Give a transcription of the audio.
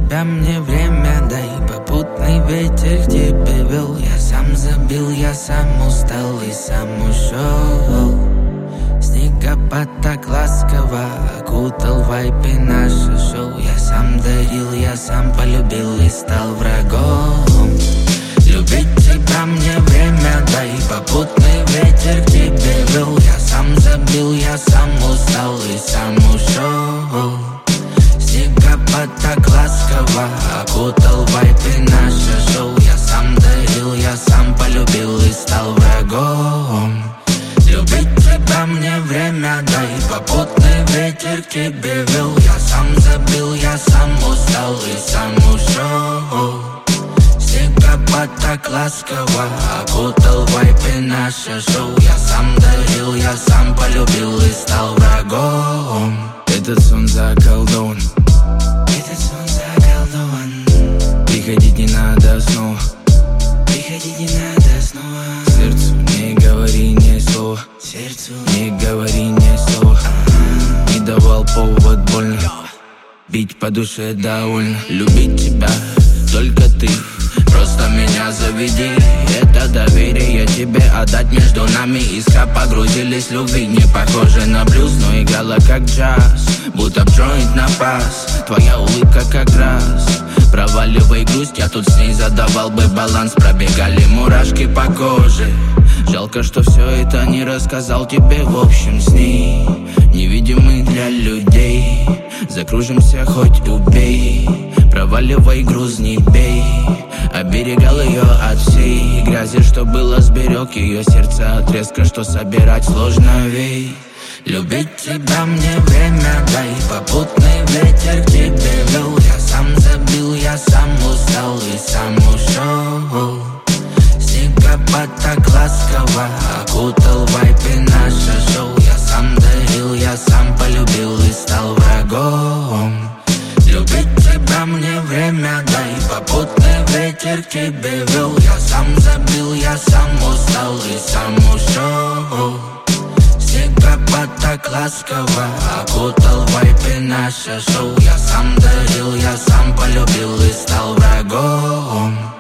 тебя мне время дай, попутный ветер к тебе вел. Я сам забил, я сам устал и сам ушел. Снегопад так ласково окутал вайпы наше шоу. Я сам дарил, я сам полюбил и стал врагом. Любить тебя мне время дай, попутный ветер к тебе вел. Я сам забил, я сам устал и сам ушел. Снегопад так ласково окутал вайпы наше шоу. Я сам дарил, я сам полюбил и стал врагом. Любить тебя мне время дай, попутный ветер к тебе вел. Я сам забил, я сам устал и сам ушел. Снегопад так ласково окутал вайпы наше шоу. Я сам дарил, я сам полюбил и стал врагом. Этот сон заколдован, этот сон заколдован. Приходить не надо снова, приходить не надо снова. Сердцу не говори ни слова, сердцу не говори ни слова. Не давал повод больно, бить по душе довольно. Любить тебя только ты, просто меня заведи. Это доверие тебе отдать, между нами иска погрузились любви. Не похоже на блюз, но играла как джаз, будто в джойнт на пас. Твоя улыбка как раз проваливай грусть, я тут с ней задавал бы баланс. Пробегали мурашки по коже. Жалко, что все это не рассказал тебе в общем с ней. Невидимый для людей, закружимся хоть убей. Проваливай груз, не бей. Оберегал ее от всей грязи, что было, сберег ее сердце от резка, что собирать сложно ведь. Любить тебя мне время дай, попутный ветер к тебе вел. Я сам забил, я сам устал и сам ушел. Снегопад так ласково окутал вайпы наше шоу. Я сам дарил, я сам полюбил и стал врагом. Любить тебя мне время дай, попутный ветер к тебе вел. Я сам забил, я сам устал и сам ушел. Снегопад так ласково окутал вайпы наше шоу. Я сам дарил, я сам полюбил и стал врагом.